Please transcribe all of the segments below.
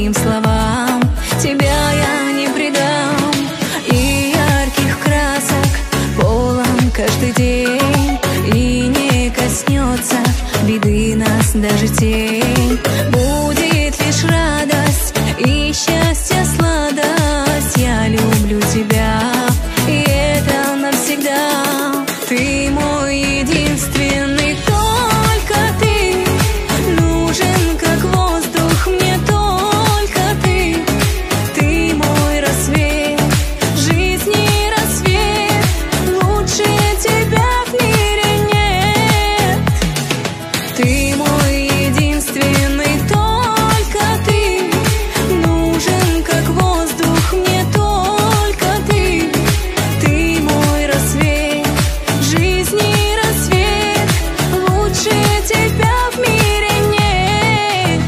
твоим словам. Тебя я не предам, и ярких красок полон каждый день, и не коснется беды нас даже тень. Будет лишь радость и счастье, сладость. Я люблю тебя, и это навсегда. Ты мой единственный, только ты нужен, как воздух, мне только ты. Ты мой рассвет, жизни рассвет, лучше тебя в мире нет. Ты мой единственный, только ты нужен, как воздух, мне только ты. Ты мой рассвет, жизни рассвет, лучше тебя в мире нет.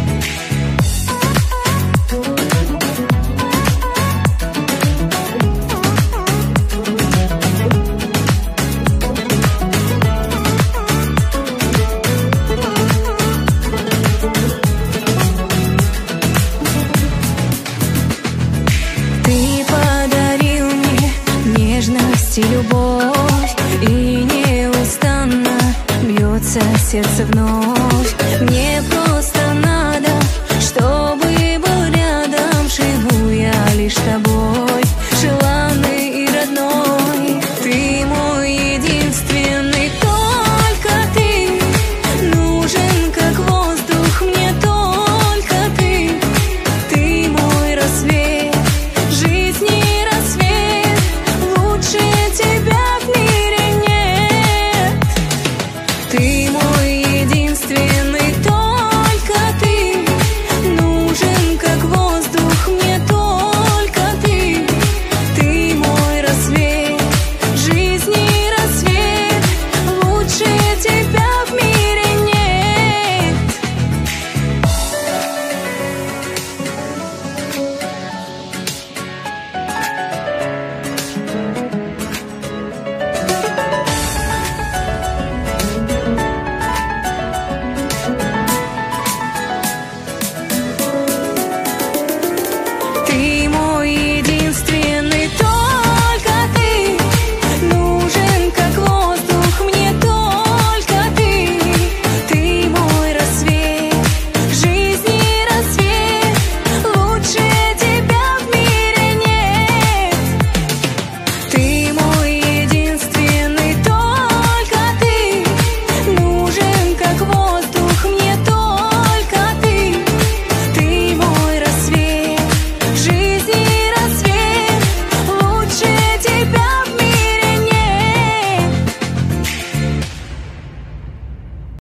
Ты подарил мне нежность и любовь, и неустанно бьется сердце вновь.